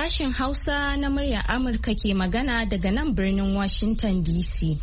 Sashen Hausa na muryar Amurka ke magana daga nan birnin Washington DC.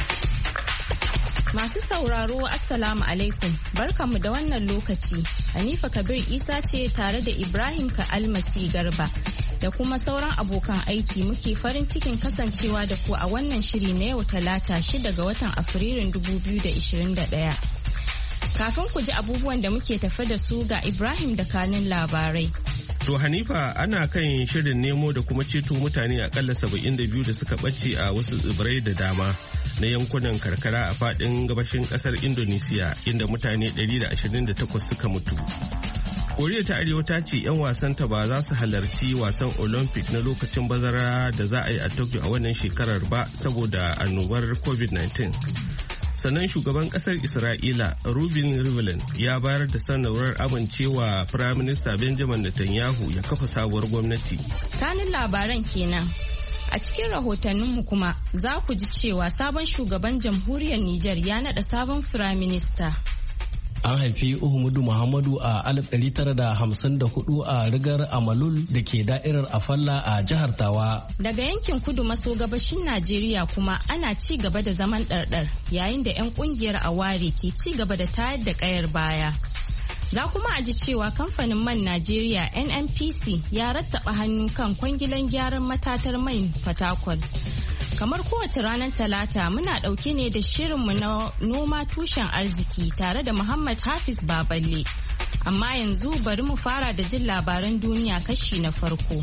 Masu sauraro Assalamu alaikum, barkanmu da wannan lokaci. Hanifa Kabir Isa ce tare da Ibrahim Ka'almasi Garba da kuma sauran abokan aiki muke farin cikin kasancewa da ku a wannan shiri na yau Talata 6 ga watan Afrilun 2021. Kafin ku ji abubuwan da muke tafe da su ga Ibrahim da kanin labarai. To Hanifa, ana kan shirin nemo da kuma ceto mutane akalla 72 da suka ɓace a wasu tsibirai da dama na yankunan karkara a faɗin gabashin ƙasar Indonesia inda mutane 128 suka mutu. Koriya ta Arewa ta ce 'yan wasanta ba za su halarci wasan Olympic na lokacin bazara da za a yi a Tokyo a wannan shekarar ba saboda annobar COVID-19. Sannan shugaban kasar Isra'ila Reuven Rivlin ya bayar da sanarwar amincewa Firaminista Benjamin Netanyahu ya kafa sabuwar gwamnati. Kanin labaran kenan. A cikin rahotanninmu kuma za ku ji cewa sabon shugaban jamhuriyar Nijar ya naɗa sabon firaminista. An haifi Uhumudu Muhammadu a 1954 a rigar Amalul da ke da'irar Afalla a jihar Tawa. Daga yankin kudu maso gabashin Najeriya kuma ana ci gaba da zaman ɗarɗar yayin da 'yan ƙungiyar Aware ke ci gaba da tayar da ƙayar baya. Za kuma a ji cewa kamfanin man Najeriya NNPC ya rattaba hannu kan kwangilan gyaran matatar mai Fatakwal. Kamar kowace ranar Talata muna ɗauke ne da shirinmu na noma tushen arziki tare da Muhammad Hafiz Baballe. Amma yanzu bari mu fara da jin labaran duniya kashi na farko.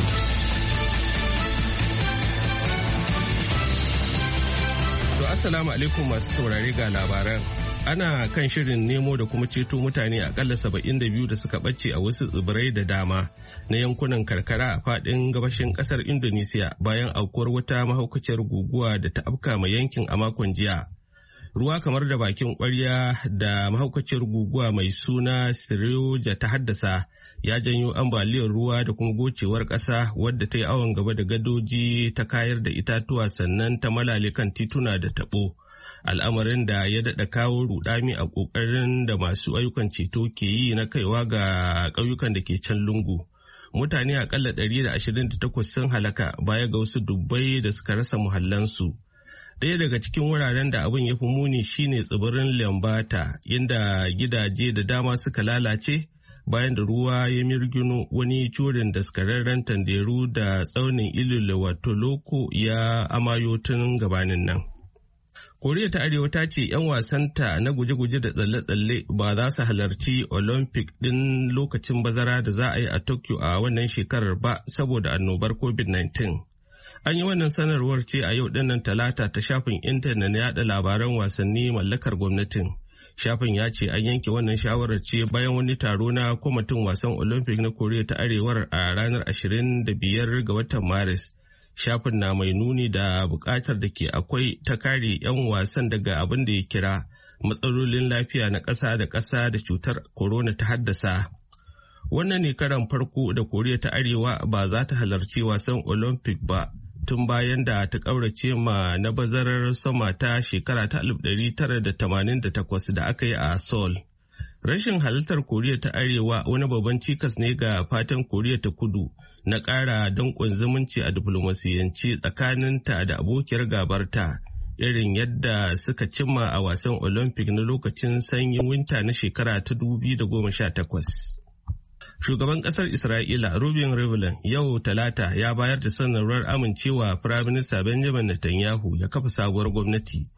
To Assalamu alaikum masu saurare ga labaran. Ana kan shirin nemo da kuma ceto mutane akalla 72 da suka ɓace a wasu tsibirai da dama na yankunan karkara a faɗin gabashin ƙasar Indonesia bayan aukuwar wata mahaukaciyar guguwa da ta afka ma yankin a makon jiya. Ruwa kamar da bakin ƙwarya da mahaukaciyar guguwa mai suna Sirioja ta haddasa ya janyo ambaliyar ruwa da kuma gocewar ƙasa wadda ta yi awon gaba da gadoji ta kayar da itatuwa sannan ta malale kan tituna da taɓo. Al'amarin da ya daɗa kawo rudami a ƙoƙarin da masu ayyukan ceto ke yi na kaiwa ga ƙauyukan da ke can lungu. Mutane akalla 128 sun halaka baya ga wasu dubbai da suka rasa muhallansu. Ɗaya daga cikin wuraren da abin ya fi muni shine tsibirin Lembata, inda gidaje da dama suka lalace bayan da ruwa ya mirgino wani curin daskararren tanderu da tsaunin Ilulu wato Loko ya amayo tun gabanin nan. Koriya ta Arewa ta ce 'yan wasanta na guje-guje da tsalle-tsalle ba za su halarci Olympic ɗin lokacin bazara da za a yi a Tokyo a wannan shekarar ba saboda annobar COVID-19. An yi wannan sanarwar ce a yau dinnan Talata ta shafin intanet na yada labaran wasanni mallakar gwamnatin. Shafin ya ce an yanke wannan shawarar ce bayan wani taro na kwamitin wasan Olympic na Koriya ta Arewar a ranar 25 ga watan Maris. Shafin na mai nuni da bukatar da ke akwai ta kare 'yan wasan daga abin da ya kira matsalolin lafiya na ƙasa da ƙasa da cutar corona ta haddasa. Wannan ne karan farko da Koriya ta Arewa ba za ta halarci wasan Olympic ba tun bayan da ta ƙaurace ma na bazarar sama ta shekara ta 1988 da aka yi a Seoul. Rashin halartar Koriya ta Arewa wani babban cikas ne ga fatan Koriya ta Kudu na ƙara danƙon zumunci a diflomasiyance tsakaninta da abokiyar gabarta irin yadda suka cimma a wasan Olympic na lokacin sanyin winta na shekara ta 2018. Shugaban ƙasar Isra'ila Reuven Rivlin yau Talata ya bayar da sanarwar amincewa Firaminista Benjamin Netanyahu ya kafa sabuwar gwamnati.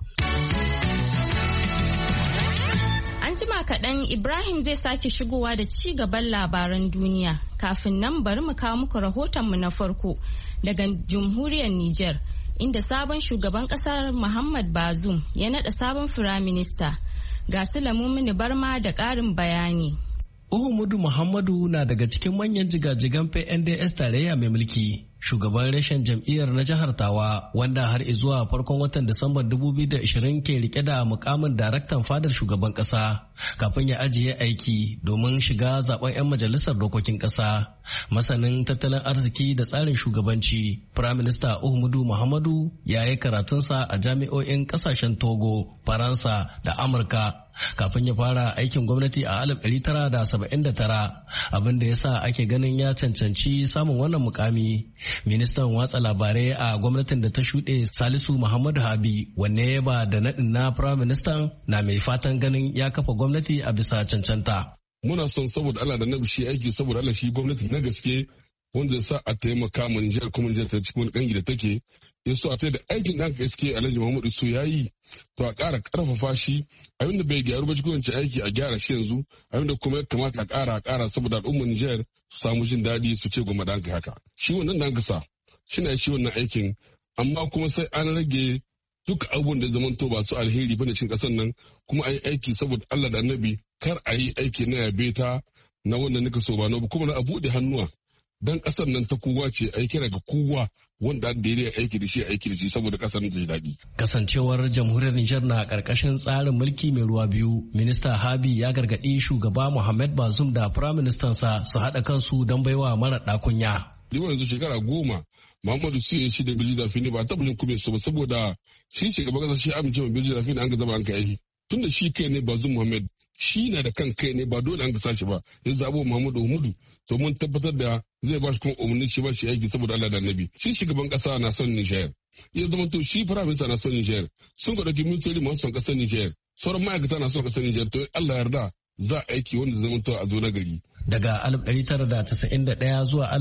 Jima kaɗan Ibrahim zai sake shigowa da ci gaban labaran duniya. Kafin nan bari mu kawo muku rahotonmu na farko daga jamhuriyar Nijar, inda sabon shugaban ƙasar Muhammad Bazoum ya naɗa sabon firaminista. Ga su Lamumini Barma da ƙarin bayani. Uhumudu Muhammadu na daga cikin manyan jigajigan PNDS tarayya mai mulki. Shugaban reshen jam'iyyar na jihar Tawa wanda har zuwa farkon watan Disambar 2020 ke rike da mukamin daraktan fadar shugaban kasa kafin ya ajiye aiki domin shiga zaben 'yan majalisar dokokin kasa. Masanin tattalin arziki da tsarin shugabanci, Prime Minister Uhumudu Muhammadu ya yi karatunsa a jami'o'in kasashen Togo, Faransa da Amurka. kafin ya fara aikin gwamnati a 1979, abin da ya sa ake ganin ya cancanci samun wannan mukami. Ministan watsa labarai a gwamnatin da ta shuɗe Salisu Muhammadu Habi, wanne ya ba da naɗin na firaministan, na mai fatan ganin ya kafa gwamnati a bisa cancanta. Muna son saboda Allah da na shi aiki saboda Allah shi gwamnati na gaske wanda ya sa a taimaka ma Nijar kuma Nijar ta cikin wani kangi da take. Ya so a ta da aikin da aka iske Alhaji Muhammadu so ya yi to a ƙara ƙarfafa shi abin da bai gyaru ba cikin wancan aiki a gyara shi yanzu abin da kuma ya kamata a ƙara saboda al'ummar Nijar su samu jin daɗi su ce gwamnati an kai haka. Shi wannan da aka sa shi na shi wannan aikin amma kuma sai an rage duk abubuwan da zaman to ba su alheri bane cikin ƙasar nan kuma a yi aiki saboda Allah da Annabi kar a yi aiki na yabe ta na wannan nika so ba na kuma na a buɗe hannuwa dan ƙasar nan ta kowa ce a yi kira ga kowa wanda da ya aiki da shi saboda ƙasar nan ta ji daɗi. Kasancewar jamhuriyar Nijar na ƙarƙashin tsarin mulki mai ruwa biyu, Minista Habi ya gargaɗi shugaba Muhammad Bazoum da firaministansa su haɗa kansu don baiwa mara ɗakunya. Yanzu shekara 10 Muhammadu Su ya shi da Birji Rafini ba taɓa yin kuma su ba saboda shi shugaban ƙasa shi amince ma Birji Rafini an ga zama an ka aiki. Tun da shi kai ne Bazoum Muhammad shi na da kan kai ne ba dole an ka sashi ba ya zaɓo Muhammadu Umudu to mun tabbatar da zai ba shi kuma umarni shi ba shi aiki saboda Allah da Annabi. Shi shugaban ƙasa na son Nijar. Ya zama to shi firaminista na son Nijar. Sun ga ɗauki ministeri masu son ƙasar Nijar. Sauran ma'aikata na son ƙasar Nijar to Allah yarda za a aiki wanda zama to a zo na gari. Daga 1991 zuwa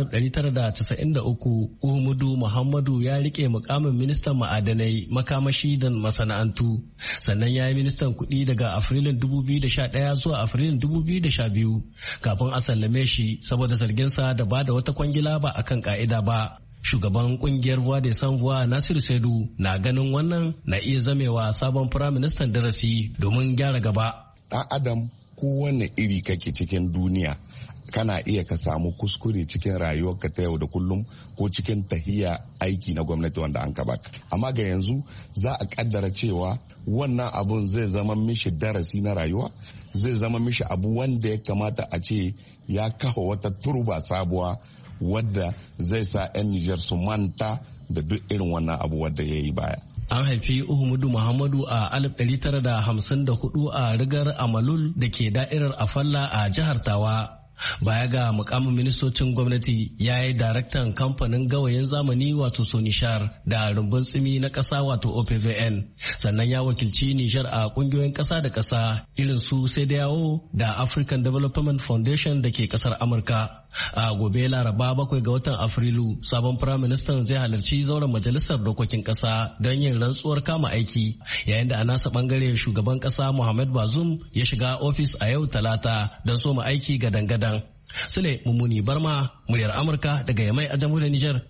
1993, Uhumudu Muhammadu ya rike mukamin ministan ma'adanai, makamashi da masana'antu. Sannan ya yi ministan kuɗi daga Afrilun 2011 zuwa Afrilun 2012 kafin a sallame shi saboda zarginsa da ba da wata kwangila ba akan ka'ida ba. Shugaban kungiyar Voix des Sans Voix Nasiru Saidu na ganin wannan na iya zamewa sabon firaministan darasi domin gyara gaba. Ɗan Adam kowane iri kake cikin duniya kana iya ka samu kuskure cikin rayuwarka ta yau da kullum ko cikin tahiya aiki na gwamnati wanda an ka baka. Amma ga yanzu za a kaddara cewa wannan abun zai zama mishi darasi na rayuwa, zai zama mishi abu wanda ya kamata a ce ya kafa wata turba sabuwa wadda zai sa 'yan Nijar su manta da duk irin wannan abu wadda ya yi baya. An haifi Uhumudu Muhammadu a 1954 a rigar Amalul da ke da'irar Afalla a jihar Tawa. Baya ga mukamin ministocin gwamnati ya yi daraktan kamfanin gawayin zamani wato Sonishar da rumbun tsimi na ƙasa wato OPVN. Sannan ya wakilci Nijar a ƙungiyoyin ƙasa da ƙasa irin su CEDEAO da African Development Foundation da ke ƙasar Amurka. A gobe Laraba 7 ga watan Afrilu, sabon firaministan zai halarci zauren majalisar dokokin ƙasa don yin rantsuwar kama aiki, yayin da a nasa bangare shugaban ƙasa Muhammad Bazoum ya shiga ofis a yau Talata don soma aiki gadan-gadan. Sule Mummuni Barma, muryar Amurka daga Yamai a jamhuriyar Nijar.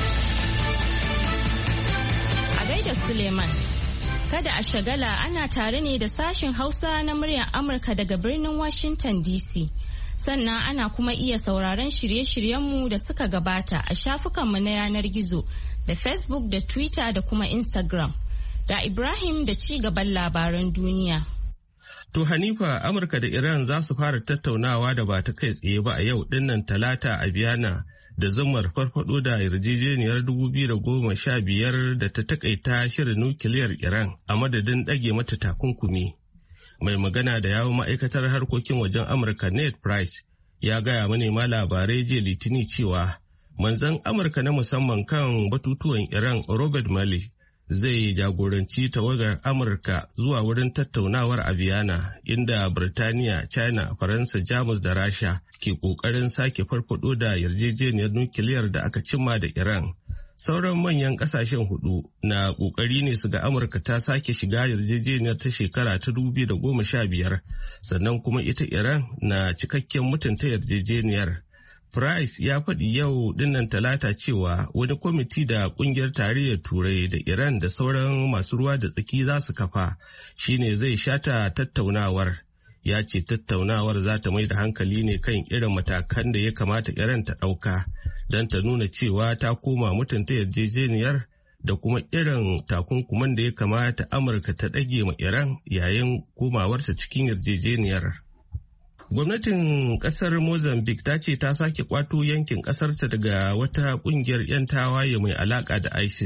A gaida Suleiman, kada a shagala ana tare ne da sashen Hausa na muryar Amurka daga birnin Washington DC. Sannan ana kuma iya sauraron shirye-shiryenmu da suka gabata a shafukanmu na yanar gizo da Facebook da Twitter da kuma Instagram. Ga Ibrahim da ci gaban labaran duniya. To Hanifa, Amurka da Iran za su fara tattaunawa da ba ta kai tsaye ba a yau dinnan Talata a Vienna da zumar farfado da yarjejeniyar 2015 da ta takaita shirin nukiliyar Iran a madadin ɗage mata takunkumi. Mai magana da yawun ma'aikatar harkokin wajen Amurka Ned Price ya gaya manema labarai jiya Litini cewa manzon Amurka na musamman kan batutuwan Iran Robert Malley zai jagoranci tawagar Amurka zuwa wurin tattaunawar a Vienna inda Birtaniya, China, Faransa, Jamus da Rasha ke kokarin sake farfado da yarjejeniyar nukiliyar da aka cimma da Iran. Sauran manyan kasashen hudu na kokari ne su ga Amurka ta sake shiga yarjejeniyar ta shekara ta 2015, sannan kuma ita Iran na cikakken mutunta yarjejeniyar. Price ya faɗi yau dinnan Talata cewa wani kwamiti da ƙungiyar tarayyar Turai da Iran da sauran masu ruwa da tsaki za su kafa shine zai shata tattaunawar. Ya ce tattaunawar za ta mai da hankali ne kan irin matakan da ya kamata Iran ta ɗauka don ta nuna cewa ta koma mutunta yarjejeniyar da kuma irin takunkuman da ya kamata Amurka ta ɗage ma Iran yayin komawarta cikin yarjejeniyar. Gwamnatin kasar Mozambique ta ce ta sake kwato yankin kasarta daga wata kungiyar 'yan tawaye mai alaka da ISIS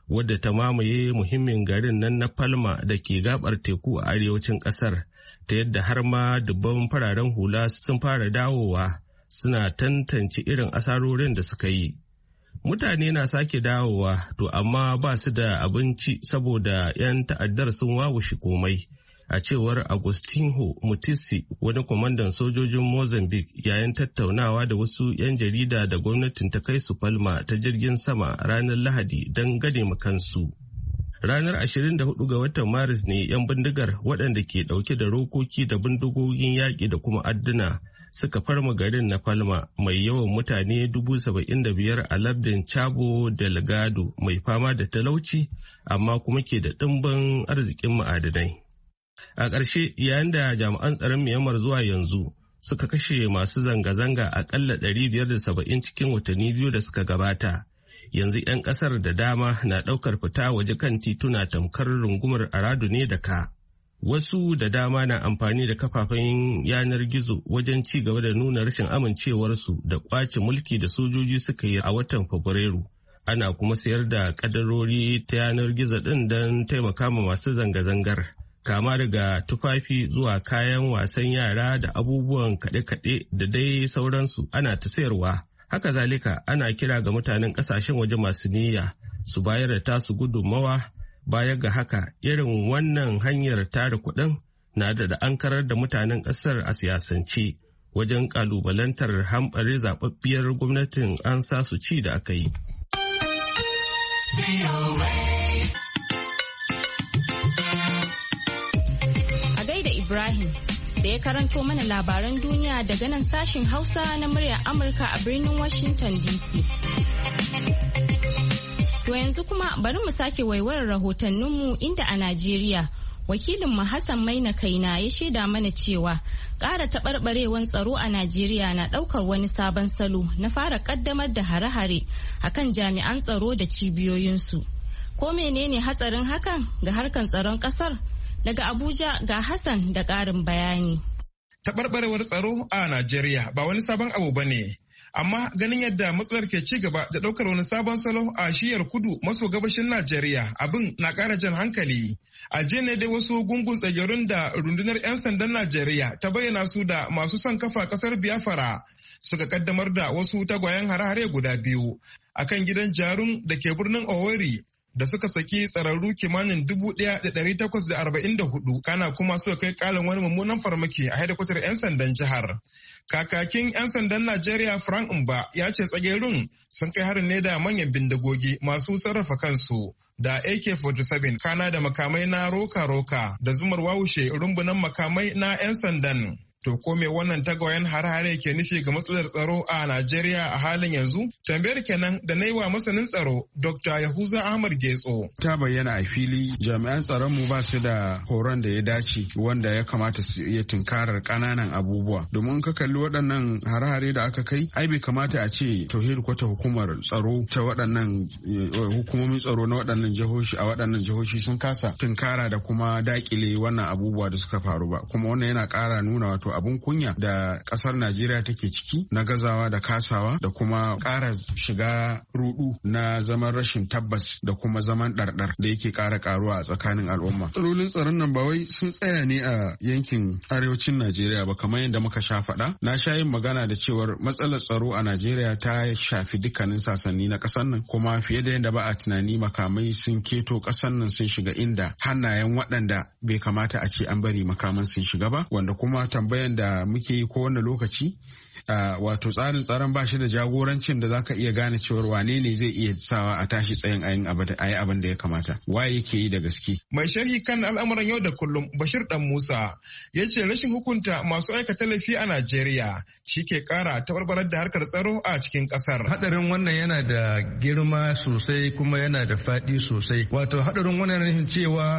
wadda ta mamaye muhimmin garin nan na Palma da ke gabar teku a arewacin ƙasar, ta yadda har ma dubban fararen hula sun fara dawowa suna tantance irin asarorin da suka yi. Mutane na sake dawowa, to amma ba su da abinci saboda 'yan ta'addar sun wawushe komai. A cewar Agostinho Mutisi, wani kwamandan sojojin Mozambique, yayin tattaunawa da wasu 'yan jarida da gwamnatin ta kai su Palma ta jirgin sama ranar Lahadi don gane kansu. Ranar 24 ga watan Maris ne 'yan bindigar waɗanda ke ɗauke da rokoki da bindigogin yaƙi da kuma adduna suka farma garin na Palma mai yawan mutane 75,000 a lardin Cabo Delgado mai fama da talauci amma kuma ke da ɗimbin arzikin ma'adanai. A ƙarshe, yayin da jami'an tsaron Myanmar zuwa yanzu suka kashe masu zanga-zanga aƙalla 570 cikin watanni 2 da suka gabata, yanzu 'yan ƙasar da dama na ɗaukar fita waje kan tituna tamkar rungumar aradu ne da ka. Wasu da dama na amfani da kafafen yanar gizo wajen ci gaba da nuna rashin amincewarsu da ƙwace mulki da sojoji suka yi a watan Fabrairu. Ana kuma sayar da kadarori ta yanar gizo ɗin don taimaka ma masu zanga-zangar. Kama daga tufafi zuwa kayan wasan yara da abubuwan kaɗe-kaɗe da dai sauransu ana ta sayarwa. Haka zalika ana kira ga mutanen ƙasashen waje masu niyya su bayar da tasu gudunmawa. Baya ga haka, irin wannan hanyar tara kuɗin na da ankarar da mutanen ƙasar a siyasance wajen ƙalubalantar hamɓare zaɓaɓɓiyar gwamnatin an sa su ci da aka yi. A gaida Ibrahim da ya karanto mana labaran duniya daga nan sashin Hausa na muryar Amurka a birnin Washington DC. To yanzu kuma bari mu sake waiwarar rahotanninmu inda a Najeriya wakilinmu Hassan Maina Kaina ya shaida mana cewa ƙara taɓarɓarewan tsaro a Najeriya na ɗaukar wani sabon salo na fara ƙaddamar da hare-hare akan jami'an tsaro da cibiyoyinsu. Ko menene hatsarin hakan ga harkan tsaron ƙasar? Daga Abuja ga Hassan da ƙarin bayani. Taɓarɓarewar tsaro a Najeriya ba wani sabon abu ba ne. Amma ganin yadda matsalar ke ci gaba da ɗaukar wani sabon salo a shiyar kudu maso gabashin Najeriya, abin na ƙara jan hankali. A jiya ne dai wasu gungun tsagerun da rundunar 'yan sandan Najeriya ta bayyana su da masu son kafa ƙasar Biafra suka kaddamar da wasu tagwayen hare-hare guda biyu akan gidan Jarun da ke birnin Owerri, da suka saki tsararru kimanin 1,844 kana kuma suka kai kalin wani mummunan farmaki a hedikwatar 'yan sandan jihar. Kakakin 'yan sandan Najeriya Frank Mba ya ce tsagerun sun kai harin ne da manyan bindigogi masu sarrafa kansu da AK-47 kana da makamai na roka-roka da zumar wawushe rumbunan makamai na 'yan sandan. To ko me wannan tagwayen har-hare ke nufi ga matsalar tsaro a Najeriya a halin yanzu? Tambayar kenan da na yi wa masanin tsaro Dr. Yahuza Ahmad Getso. Ta bayyana a fili jami'an tsaron mu ba su da horon da ya dace wanda ya kamata su iya tunkarar ƙananan abubuwa. Domin ka kalli waɗannan har-hare da aka kai, ai bai kamata a ce to kwata hukumar tsaro ta waɗannan hukumomin tsaro na waɗannan jihohi a waɗannan jihohi sun kasa tunkara da kuma dakile wannan abubuwa da suka faru ba. Kuma wannan yana ƙara nuna wato abun kunya da kasar Najeriya take ciki na gazawa da kasawa da kuma ƙara shiga rudu na zaman rashin tabbas da kuma zaman ɗarɗar da yake ƙara ƙaruwa a tsakanin al'umma. Tsaron tsaron nan ba wai sun tsaya ne a yankin arewacin Najeriya ba kamar yadda muka sha faɗa. Na sha yin magana da cewar matsalar tsaro a Najeriya ta shafi dukkanin sasanni na ƙasar nan kuma fiye da yadda ba a tunani makamai sun keto ƙasar nan sun shiga inda hannayen waɗanda bai kamata a ce an bari makaman sun shiga ba, wanda kuma tambayar da muke yi kowane lokaci wato tsarin tsaron ba shi da jagorancin da zaka iya gane cewar wane ne zai iya sawa a tashi tsayin a yi abin da ya kamata, waye yake yi da gaske. Mai sharhi kan al'amuran yau da kullum Bashir Dan Musa ya ce rashin hukunta masu aikata laifi a Najeriya shi ke kara tabarbarar da harkar tsaro a cikin kasar. Hadarin wannan yana da girma sosai kuma yana da faɗi sosai. Wato hadarin wannan rashin cewa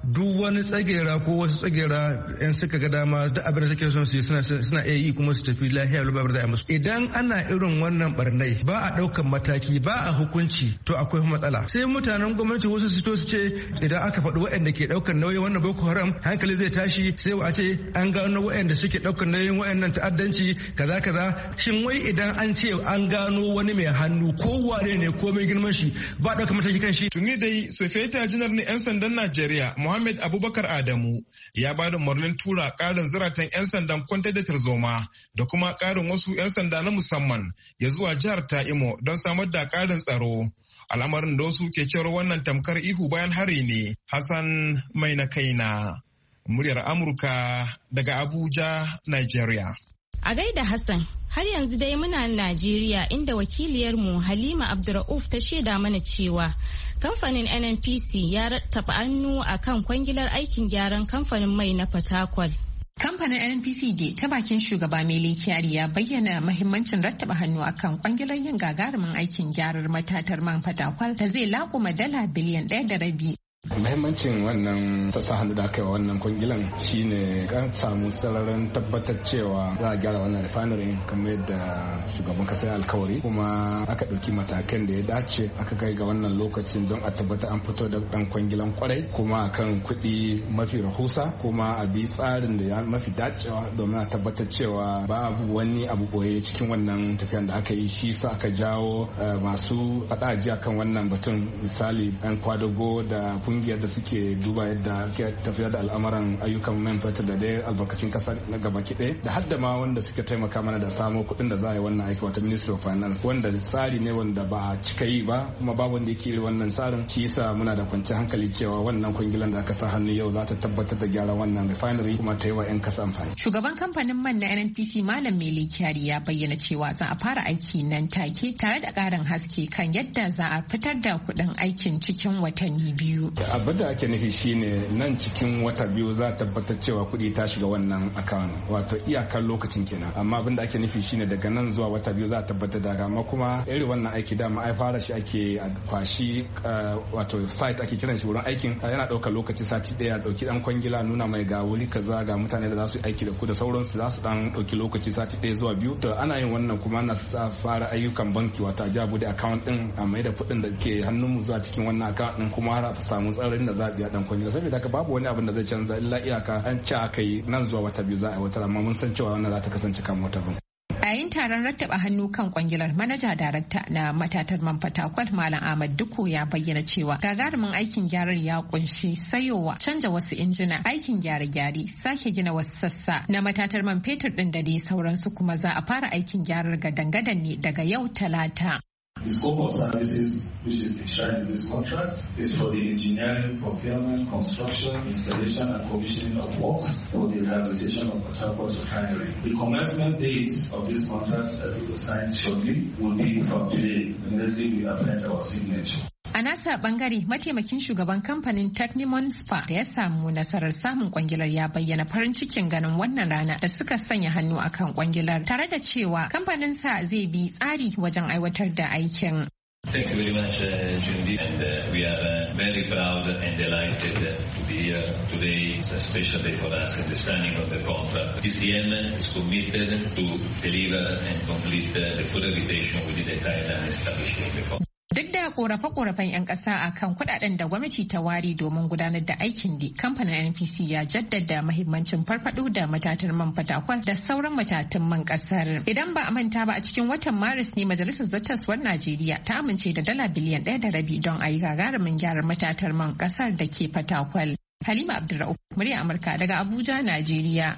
duk wani tsagera ko wasu tsagera yan suka ga dama duk abin da suke son su yi suna iya yi kuma su tafi lafiya lubar da musu. Idan ana irin wannan barnai ba a ɗaukan mataki ba a hukunci to akwai matsala. Sai mutanen gwamnati wasu su to su ce idan aka faɗi waɗanda ke ɗaukar nauyin wannan Boko Haram hankali zai tashi sai a ce an gano waɗanda suke ɗaukar nauyin waɗannan ta'addanci kaza kaza. Shin wai idan an ce an gano wani mai hannu ko wane ne ko mai girman shi ba ɗaukar mataki kan shi. Tuni dai Sufeta Janar na 'yan sandan Najeriya Muhammad Abubakar Adamu ya ba da umarnin tura ƙarin ziratan 'yan sandan kwantar da tarzoma da kuma ƙarin wasu 'yan sanda na musamman ya zuwa jihar ta Imo don samar da ƙarin tsaro. Al'amarin da wasu ke cewar wannan tamkar ihu bayan hari ne. Hassan mai na kaina, muryar Amurka daga Abuja, Nigeria. A gaida Hassan, har yanzu dai muna Najeriya inda wakiliyarmu Halima Abdurrauf ta shaida mana cewa kamfanin NNPC ya rattaba hannu a kan kwangilar aikin gyaran kamfanin mai na Fatakwal. Kamfanin NNPC ta bakin shugaba Mele Kyari ya bayyana mahimmancin rattaba hannu akan kwangilar yin gagarumin aikin gyarar matatar man Fatakwal da zai laƙuma dala biliyan 1.5. Mahimmancin wannan sa hannu da aka yi wa wannan kwangilan shine kan samu sararin tabbatar cewa za a gyara wannan refinery kamar yadda shugaban kasa ya alkawari, kuma aka ɗauki matakan da ya dace aka kai ga wannan lokacin don a tabbata an fito da ɗan kwangilan kwarai kuma akan kuɗi mafi rahusa, kuma a bi tsarin da ya mafi dacewa domin a tabbatar cewa ba wani abu boye cikin wannan tafiyan da aka yi. Shi sa aka jawo masu faɗa ajiya kan wannan batun, misali ɗan kwadago da kungiyar da suke duba yadda ke tafiyar da al'amuran ayyukan man fetur da dai albarkacin kasa na gabaki ɗaya, da hadda ma wanda suke taimaka mana da samo kuɗin da za a yi wannan aiki, wata Ministry of Finance, wanda tsari ne wanda ba a cika yi ba kuma babu wanda yake wannan tsarin. Shi yasa muna da kwanciyar hankali cewa wannan kungilan da aka sa hannu yau za ta tabbatar da gyara wannan refinery kuma ta yi wa 'yan kasa amfani. Shugaban kamfanin man na NNPC Malam Mele Kyari ya bayyana cewa za a fara aiki nan take tare da ƙarin haske kan yadda za a fitar da kuɗin aikin cikin watanni 2. Abin da ake nufi shine nan cikin wata 2 za a tabbatar cewa kuɗi ta shiga wannan account, wato iyakar lokacin kenan. Amma abin da ake nufi shine daga nan zuwa wata 2 za a tabbatar da, amma kuma irin wannan aiki dama ai fara shi ake kwashi wato site ake kiran shi wurin aikin, yana ɗaukar lokaci sati ɗaya, ɗauki ɗan kwangila nuna mai ga wuri kaza ga mutane da za su yi aiki da ku da sauransu, za su ɗan ɗauki lokaci sati 1 zuwa 2. To ana yin wannan kuma ana fara ayyukan banki, wato a ja bude account din a mai da kuɗin da ke hannunmu zuwa cikin wannan account din, kuma har a samu tsarin da za a biya dan kwangila. Saboda haka babu wani abin da zai canza illa iyaka an ci aka yi nan zuwa wata 2 za a aiwatar, amma mun san cewa wannan za ta kasance kan wata 2. Yayin taron rattaba hannu kan kwangilar, manaja darakta na matatar man Fatakwal Malam Ahmad Duko ya bayyana cewa gagarumin aikin gyarar ya kunshi sayowa, canja wasu injina, aikin gyare-gyare, sake gina wasu sassa na matatar man fetur din da dai sauransu, kuma za a fara aikin gyarar gadan-gadan ne daga yau Talata. The scope of services which is enshrined in this contract is for the engineering, procurement, construction, installation and commissioning of works for the rehabilitation of Port Harcourt refinery. The commencement date of this contract that we will sign shortly will be from today, immediately we append our signature. A nasa bangare, mataimakin shugaban kamfanin Technimon Spa da ya samu nasarar samun kwangilar ya bayyana farin cikin ganin wannan rana da suka sanya hannu akan kwangilar, tare da cewa kamfanin sa zai bi tsari wajen aiwatar da aikin. Thank you very much, Jundi, and we are very proud and delighted to be here today. It's a special day for us in the signing of the contract. TCM is committed to deliver and complete the full rehabilitation within the timeline established in the contract. Duk da korafe-korafen 'yan ƙasa a kan kuɗaɗen da gwamnati ta ware domin gudanar da aikin da kamfanin NPC ya jaddada mahimmancin farfaɗo da matatar man Fatakwal da sauran matatun man ƙasar. Idan ba a manta ba, a cikin watan Maris ne Majalisar Zattaswar Najeriya ta amince da dala biliyan 1.5 don a yi gagarumin gyaran matatar man ƙasar da ke Fatakwal. Halima Abdurrauf, murya Amurka daga Abuja, Najeriya.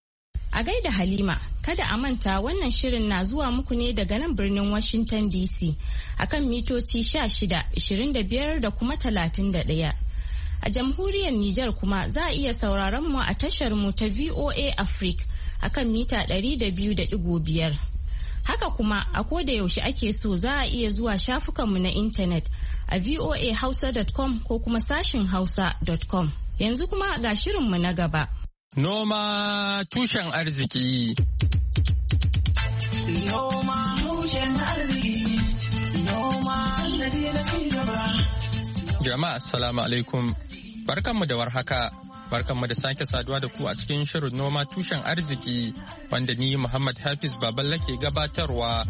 A gaida Halima, kada a manta wannan shirin na zuwa muku ne daga nan birnin Washington DC akan mitoci 16, 25 da kuma 31. A jamhuriyar Nijar kuma za a iya sauraron mu a tashar mu ta VOA Africa akan mita 200.5. Haka kuma a koda yaushe ake so za a iya zuwa shafukanmu na intanet a voahausa.com ko kuma sashin hausa.com. Yanzu kuma ga shirinmu na gaba. Noma tushen arziki. Noma tushen arziki. Noma sannadi na cigaba. Jama'a assalamu alaikum. Barkanmu da warhaka. Barkanmu da sake saduwa da ku a cikin shirin noma tushen arziki wanda ni Muhammad Hafiz Baballa ke gabatarwa.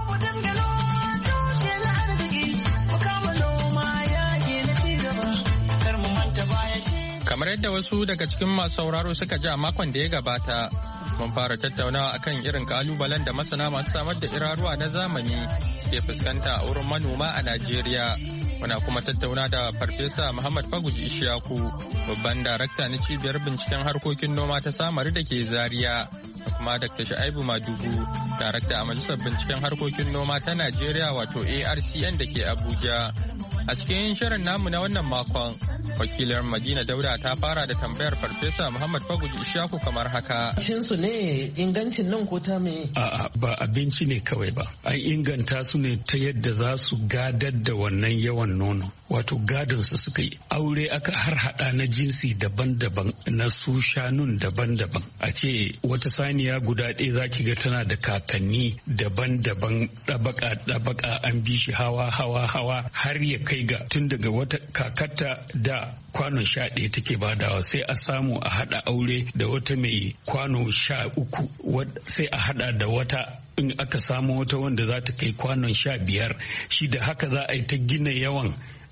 Kamar yadda wasu daga cikin masu sauraro suka ji a makon da ya gabata, mun fara tattaunawa akan irin kalubalen da masana masu samar da iraruwa na zamani suke fuskanta a wurin manoma a Najeriya. Muna kuma tattauna da Farfesa Muhammad Faguji Ishaku, babban darakta na cibiyar binciken harkokin noma ta Samari da ke Zaria, da kuma Dr. Shu'aibu Madugu, darakta a Majalisar Binciken Harkokin Noma ta Najeriya wato ARCN da ke Abuja. A cikin shirin namu na wannan makon, wakilar Madina Dauda ta fara da tambayar Farfesa Muhammad Faguji Ishaku kamar haka. Cinsu ne ingancin nan ko ta me? A'a, ba abinci ne kawai ba. An inganta su ne ta yadda za su gadar da wannan yawan nono. Wato gadon su suka yi. Aure aka harhaɗa na jinsi daban-daban na su shanun daban-daban. A ce wata saniya guda ɗaya za ki ga tana da kakanni daban-daban ɗabaka an bi shi hawa har ya kai ga tun daga wata kakarta da kwano 11 take badawa sai a samu a hada aure da wata mai kwano 13 sai a hada da wata in aka samu wata wanda za ta kai kwanon 15 shi da haka za a yi ta gina yawan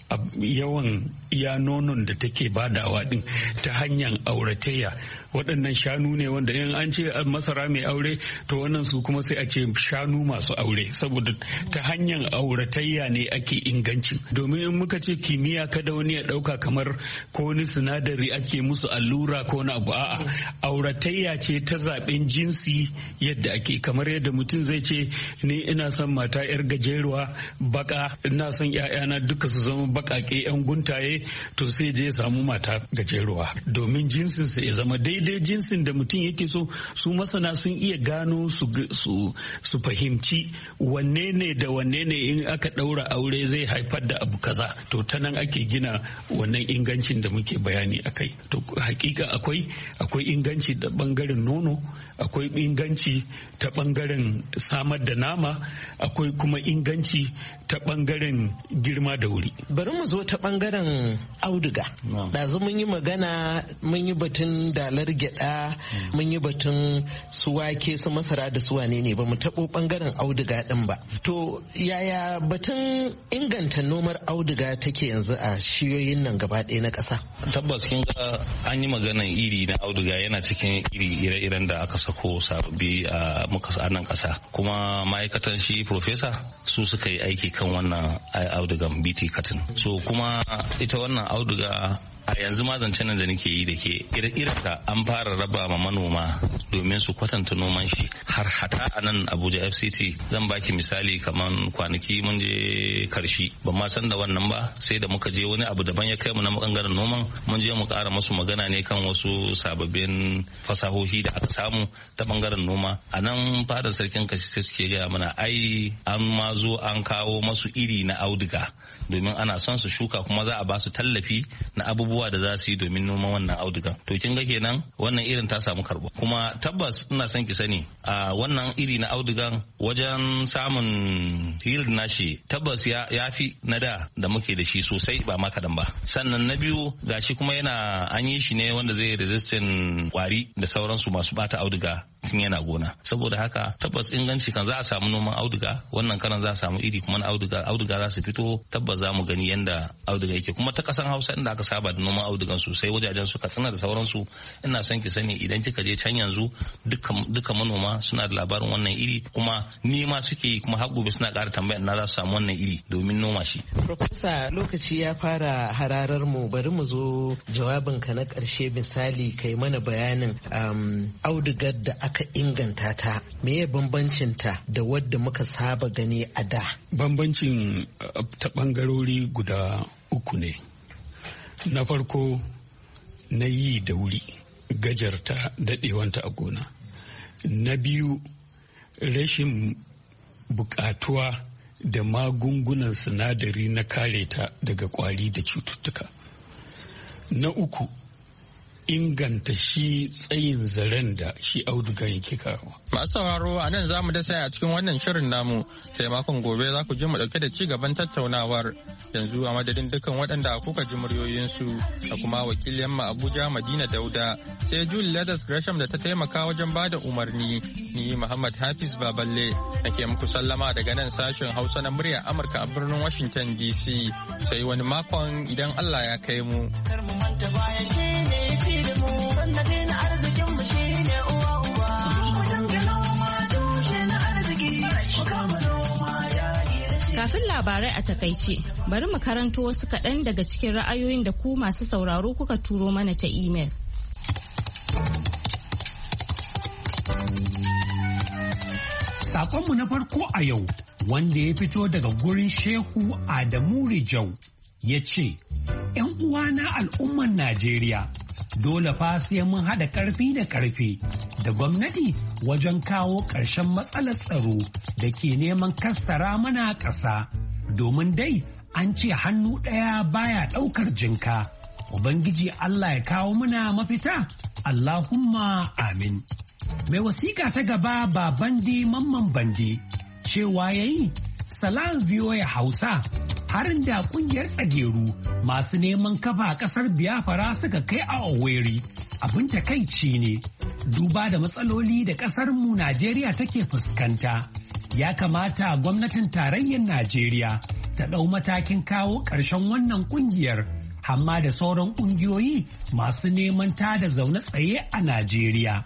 iya nonon da take badawa din ta hanyar auratayya. Waɗannan shanu ne wanda in an ce masara mai aure to wannan su kuma sai a ce shanu masu aure saboda ta hanyar auratayya ne ake inganci. Domin in muka ce kimiyya kada wani ya ɗauka kamar ko wani sinadari ake musu allura ko na abu, a'a auratayya ce ta zaɓen jinsi yadda ake, kamar yadda mutum zai ce ni ina son mata yar gajeruwa baka, ina son ƴaƴana duka su zama baƙaƙe yan guntaye, to sai je samu mata gajeruwa domin jinsinsa ya zama daidai jinsin da mutum yake so. Su masana sun iya gano su fahimci wanne ne da wanne ne in aka ɗaura aure zai haifar da abu kaza, to ta nan ake gina wannan ingancin da muke bayani akai. To hakika akwai inganci da bangaren nono, akwai inganci ta bangaren samar da nama, akwai kuma inganci ta bangaren girma da wuri. Bari mu zo ta bangaren auduga. Ɗazu mun yi magana, mun yi batun dalar gyada, mun yi batun su wake su masara da su wane ne, ba mu taɓo bangaren auduga ɗin ba. To yaya batun inganta nomar auduga take yanzu a shiyoyin nan gaba ɗaya na ƙasa? Tabbas kin ga an yi maganan iri na auduga yana cikin ire-iren da aka sako sababbi a nan ƙasa, kuma ma'aikatan shi profesa su suka yi aiki kan wannan audugan BT cotton. So kuma ita wannan auduga a yanzu ma zancen da nake yi da ke irin an fara raba ma manoma domin su kwatanta noman shi har hata a nan Abuja FCT. Zan baki misali kaman kwanaki mun je Karshi, ban ma san da wannan ba sai da muka je wani abu daban ya kai mu na bangaren noman, mun je mu kara musu magana ne kan wasu sababbin fasahohi da aka samu ta bangaren noma. A nan fadar sarkin Kashi sai suke gaya mana ai an ma zo an kawo masu iri na auduga domin ana son su shuka kuma za a ba su tallafi na abubuwa da za su yi domin noman wannan auduga. To kin ga kenan wannan irin ta samu karbo, kuma tabbas ina son ki sani a wannan iri na audugan wajen samun yield nashi tabbas ya fi na da muke da shi sosai ba ma kadan ba. Sannan na biyu gashi kuma an yi shi ne wanda zai resistant kwari da sauransu masu bata auduga tun yana gona. Saboda haka tabbas inganci kan za a samu noman auduga, wannan karan za a samu iri kuma na auduga za su fito. Tabbas za mu gani yanda auduga yake, kuma ta kasan Hausa inda aka saba da noman audugan sosai wajajen su Katsina da sauransu. Ina son ki sani idan kika je can yanzu duka manoma suna da labarin wannan iri, kuma nima suke yi, kuma har gobe suna ƙara tambayar na za su samu wannan iri domin noma shi. Profesa, lokaci ya fara hararar mu, bari mu zo jawabinka na ƙarshe. Misali kai mana bayanin audugar da aka inganta ta, meye bambancin ta da wadda muka saba gani a da? Bambancin ta bangarori guda uku ne. Na farko na yi da wuri, gajarta daɗewanta a gona. Na biyu rashin bukatuwa da magungunan sinadari na kare ta daga kwari da cututtuka. Na uku inganta shi tsayin zaren da shi auduga yake kawo. Masu sauraro a nan za mu dasa a cikin wannan shirin namu sai makon gobe za ku ji mu dauke da ci gaban tattaunawar. Yanzu a madadin dukkan waɗanda kuka ji muryoyinsu da kuma wakilin mu Abuja Madina Dauda sai Julie Leathers Gresham da ta taimaka wajen bada umarni. Ni Muhammad Hafiz Baballe nake muku sallama daga nan sashen Hausa na muryar Amurka a birnin Washington DC. Sai wani makon idan Allah ya kai mu. Kafin labarai a takaice, bari mu karanto wasu kaɗan daga cikin ra'ayoyin da ku masu sauraro kuka turo mana ta imel. Saƙonmu na farko a yau, wanda ya fito daga gurin Shehu Adamu Rijau, ya ce, ‘yan uwana al'umman Najeriya, dole fa sai mun haɗa ƙarfi da ƙarfe da gwamnati wajen kawo ƙarshen matsalar tsaro da ke neman kassara mana ƙasa, domin dai an ce hannu ɗaya baya ɗaukar jinka. Ubangiji Allah ya kawo muna mafita, Allahumma amin. Mai wasiƙa ta gaba ba bandi mamman bandi cewa ya yi, salam VOA Hausa, harin da ƙungiyar tsageru masu neman kafa ƙasar Biafra suka kai a Owerri abin takaici ne. Duba da matsaloli da ƙasarmu Najeriya take fuskanta, ya kamata gwamnatin tarayyar Najeriya ta ɗau matakin kawo ƙarshen wannan ƙungiyar, hamma da sauran ƙungiyoyi masu neman tada zaune tsaye a Najeriya.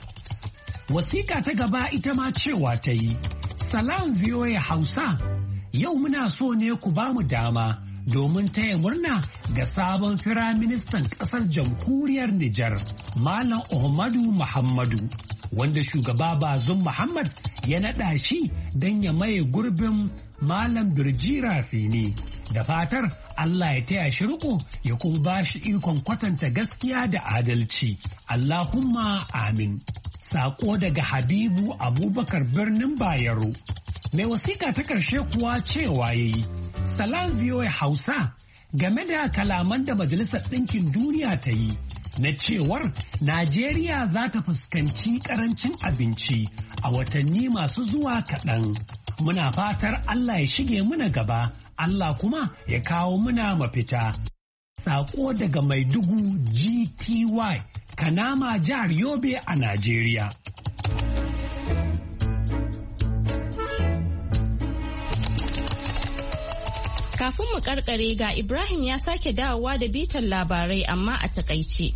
Wasiƙa ta gaba ita ma cewa ta yi, salam VOA Hausa, yau muna so ne ku ba mu dama domin taya murna ga sabon firaministan ƙasar jamhuriyar Nijar, Malam Ahmadu Muhammadu, wanda shugaba Bazum Muhammad ya naɗa shi don ya maye gurbin Malam Birji Rafini. Da fatar Allah ya taya shi riko ya kuma ba shi ikon kwatanta gaskiya da adalci. Allahumma amin. Sako daga Habibu Abubakar birnin Bayero. Mai wasiƙa ta ƙarshe kuwa cewa ya yi, salam VOA Hausa, game da kalaman da Majalisar Ɗinkin Duniya ta yi na cewar Najeriya za ta fuskanci ƙarancin abinci a watanni masu zuwa kaɗan. Muna fatar Allah ya shige muna gaba, Allah kuma ya kawo muna mafita. Sako daga Maidugu GTY, Kanama jihar Yobe a Najeriya. Kafin mu karkare ga Ibrahim ya sake dawowa da bitan labarai amma a takaice.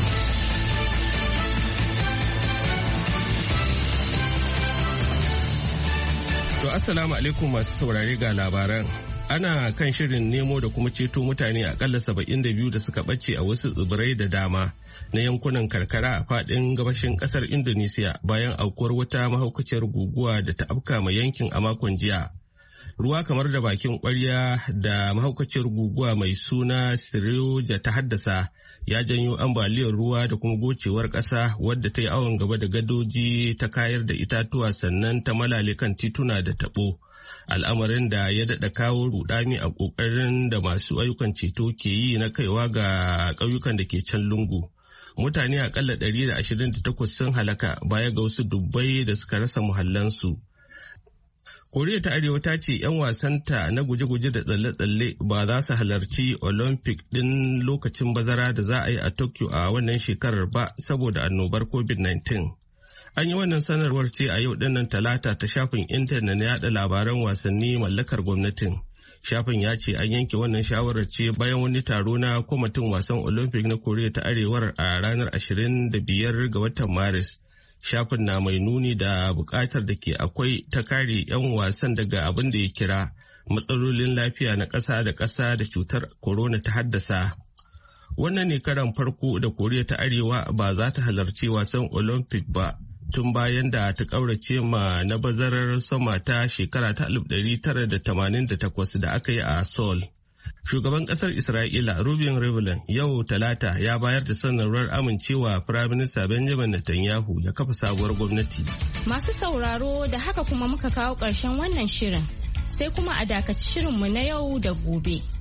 To assalamu alaikum masu saurare ga labaran. Ana kan shirin nemo da kuma ceto mutane akalla 72 da suka ɓace a wasu tsibirai da dama na yankunan karkara a faɗin gabashin ƙasar Indonesia bayan aukuwar wata mahaukaciyar guguwa da ta afka ma yankin a makon jiya. Ruwa kamar da bakin ƙwarya da mahaukaciyar guguwa mai suna Sirioja ta haddasa ya janyo ambaliyar ruwa da kuma gocewar ƙasa wadda ta yi awon gaba da gadoji ta kayar da itatuwa sannan ta malale kan tituna da taɓo. Al'amarin da ya daɗa kawo rudani a ƙoƙarin da masu ayyukan ceto ke yi na kaiwa ga ƙauyukan da ke can lungu. Mutane akalla 128 sun halaka baya ga wasu dubbai da suka rasa muhallansu. Koriya ta Arewa ta ce 'yan wasanta na guje-guje da tsalle-tsalle ba za su halarci Olympic ɗin lokacin bazara da za a yi a Tokyo a wannan shekarar ba saboda annobar COVID-19. An yi wannan sanarwar ce a yau dinnan Talata ta shafin intanet na yada labaran wasanni mallakar gwamnatin. Shafin ya ce an yanke wannan shawarar ce bayan wani taro na kwamitin wasan Olympic na Koriya ta Arewar a ranar 25 ga watan Maris. Shafin na mai nuni da bukatar da ke akwai ta kare 'yan wasan daga abin da ya kira matsalolin lafiya na ƙasa da ƙasa da cutar corona ta haddasa. Wannan ne karan farko da Koriya ta Arewa ba za ta halarci wasan Olympic ba tun bayan da ta ƙaurace ma na bazarar sama ta shekara ta 1988 da aka yi a Seoul. Shugaban ƙasar Isra'ila Reuben Rivlin yau Talata ya bayar da sanarwar amincewa Firaminista Benjamin Netanyahu ya kafa sabuwar gwamnati. Masu sauraro da haka kuma muka kawo ƙarshen wannan shirin sai kuma a dakaci shirinmu na yau da gobe.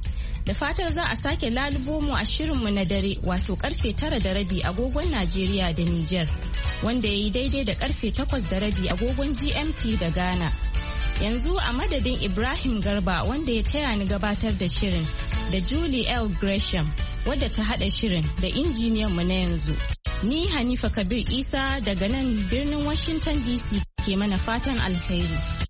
Da fatar za a sake lalubo mu a shirinmu na dare wato karfe 9:30 agogon Najeriya da Nijar, wanda ya yi daidai da karfe 8:30 agogon GMT da Ghana. Yanzu a madadin Ibrahim Garba wanda ya taya ni gabatar da shirin da Julie L. Gresham wadda ta haɗa shirin da injiniyan mu na yanzu. Ni Hanifa Kabir Isa daga nan birnin Washington DC ke mana fatan alheri.